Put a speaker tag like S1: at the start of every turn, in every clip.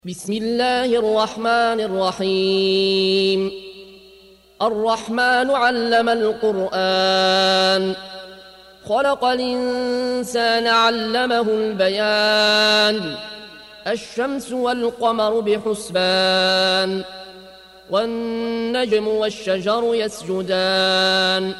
S1: بسم الله الرحمن الرحيم. الرحمن علم القرآن، خلق الإنسان علمه البيان. الشمس والقمر بحسبان، والنجم والشجر يسجدان.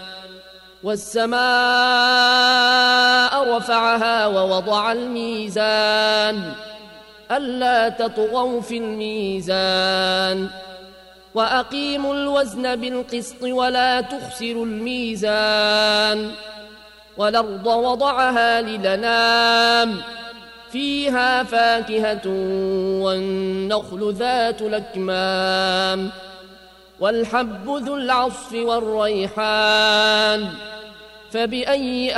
S1: والسماء رفعها ووضع الميزان ألا تطغوا في الميزان، وأقيموا الوزن بالقسط ولا تخسروا الميزان. والأرض وضعها للأنام، فيها فاكهة والنخل ذات الأكمام، والحب ذو العصف والريحان. فبأي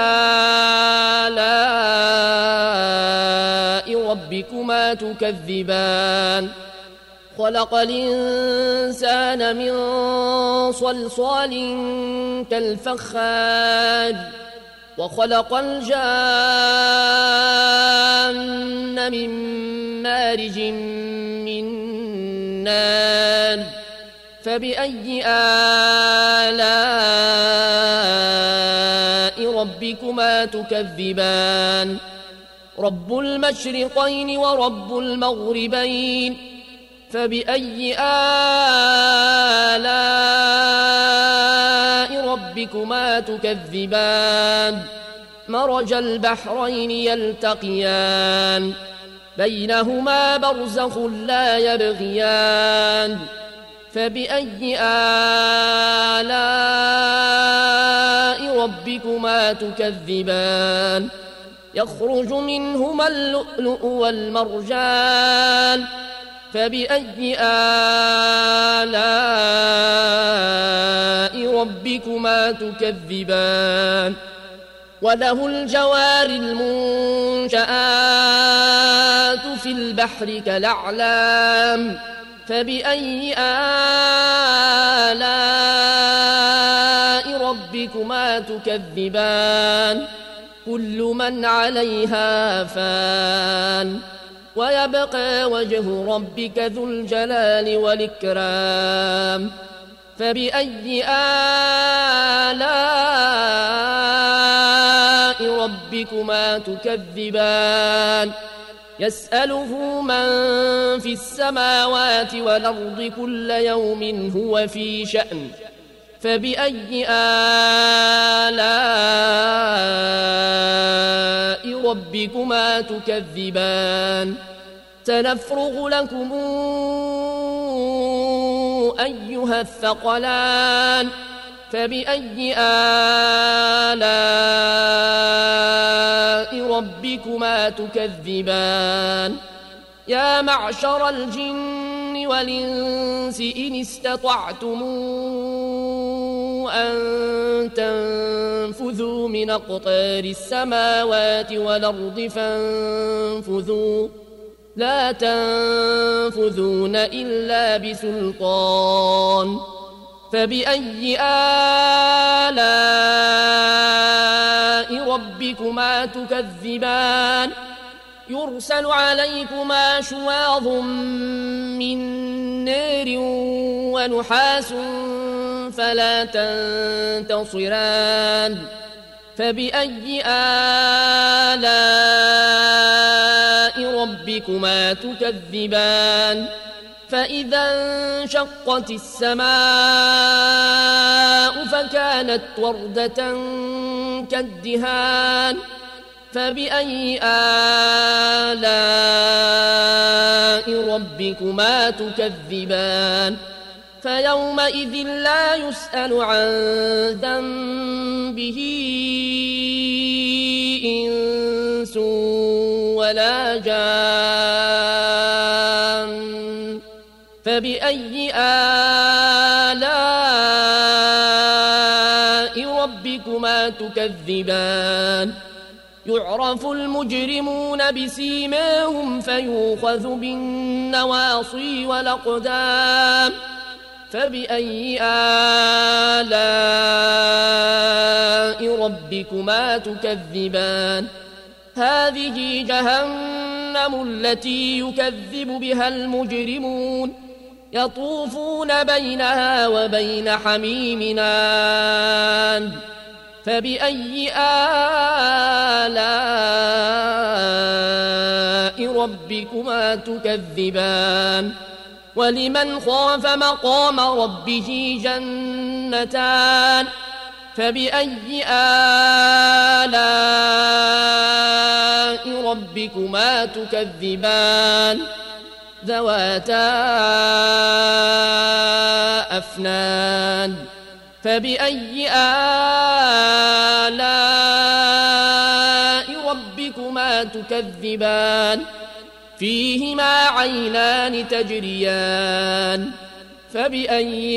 S1: آلاء ربكما تكذبان؟ خلق الإنسان من صلصال كالفخار، وخلق الجان من مارج من نار. فبأي آلاء ربكما تكذبان؟ رب المشرقين ورب المغربين. فبأي آلاء ربكما تكذبان؟ مرج البحرين يلتقيان، بينهما برزخ لا يبغيان. فبأي آلاء ربكما تكذبان؟ يخرج منهما اللؤلؤ والمرجان. فبأي آلاء ربكما تكذبان؟ وله الجوار المنشآت في البحر كالأعلام. فبأي آلاء ربكما تكذبان؟ كل من عليها فان، ويبقى وجه ربك ذو الجلال والإكرام. فبأي آلاء ربكما تكذبان؟ يسأله من في السماوات والأرض كل يوم هو في شأن. فبأي آلاء ربكما تكذبان؟ سنفرغ لكم أيها الثقلان. فبأي آلاء ربكما تكذبان؟ يا معشر الجن والإنس إن استطعتم أن تنفذوا من أقطار السماوات والأرض فانفذوا، لا تنفذون إلا بسلطان. فبأي آلاء ربكما تكذبان؟ يرسل عليكما شواظ من نار ونحاس فلا تنتصران. فبأي آلاء ربكما تكذبان؟ فإذا انشقت السماء فكانت وردة كالدهان. فبأي آلاء ربكما تكذبان؟ فيومئذ لا يسأل عن ذنبه إنس ولا جان. فبأي آلاء ربكما تكذبان؟ يعرف المجرمون بسيماهم فيؤخذ بالنواصي والأقدام. فبأي آلاء ربكما تكذبان؟ هذه جهنم جهنم التي يكذب بها المجرمون يطوفون بينها وبين حميم آن فبأي آلاء ربكما تكذبان ولمن خاف مقام ربه جنتان فبأي آلاء ربكما تكذبان ذواتا أفنان فبأي آلاء ربكما تكذبان فيهما عينان تجريان فبأي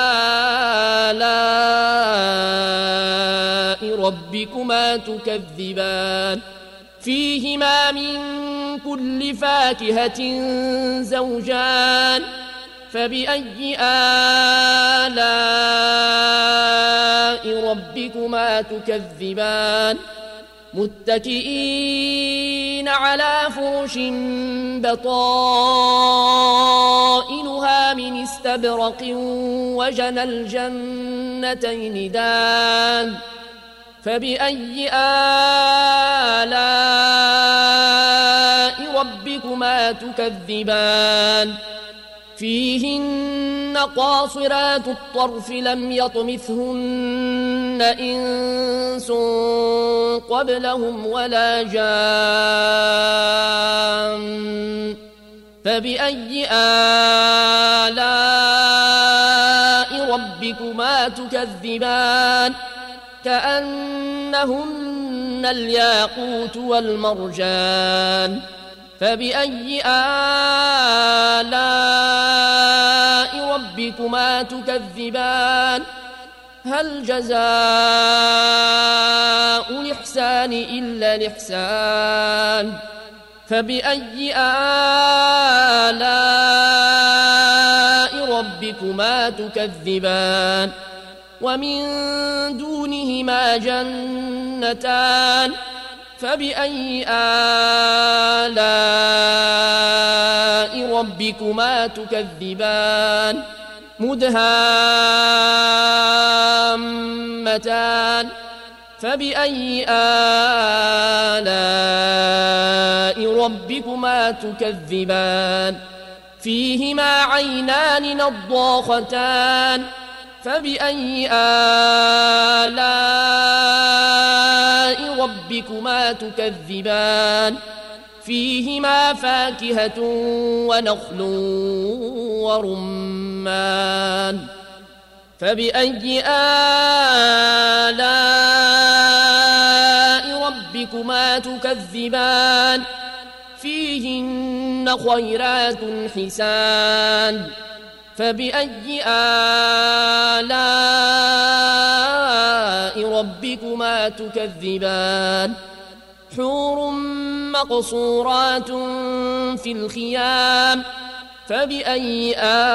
S1: آلاء ربكما تكذبان فيهما من كل فاكهة زوجان فبأي آلاء ربكما تكذبان متكئين على فرش بطائنها من استبرق وجنى الجنتين دان فبأي آلاء ربكما تكذبان فيهن قاصرات الطرف لم يطمثهن إنس قبلهم ولا جان فبأي آلاء ربكما تكذبان كأنهن الياقوت والمرجان فبأي آلاء ربكما تكذبان هل جزاء الإحسان إلا الإحسان فبأي آلاء ربكما تكذبان ومن دونهما جنتان فبأي آلاء ربكما تكذبان مدهامتان فبأي آلاء ربكما تكذبان فيهما عينان نضاختان فبأي آلاء ربكما تكذبان فيهما فاكهة ونخل ورمان فبأي آلاء ربكما تكذبان فيهن خيرات حسان فبأي آلاء ربكما تكذبان حور مقصورات في الخيام فبأي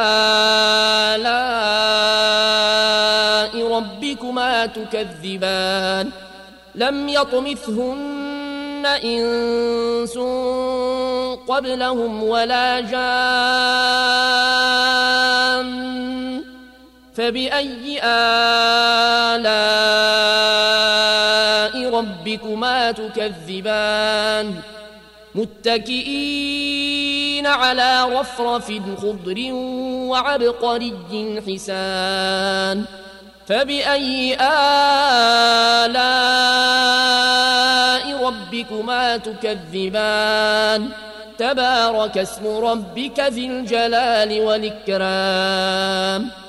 S1: آلاء ربكما تكذبان لم يطمثهن إنس قبلهم ولا جان فبأي آلاء ربكما تكذبان متكئين على رفرف خضر وعبقري حسان فبأي آلاء ربكما تكذبان تبارك اسم ربك ذي الجلال والإكرام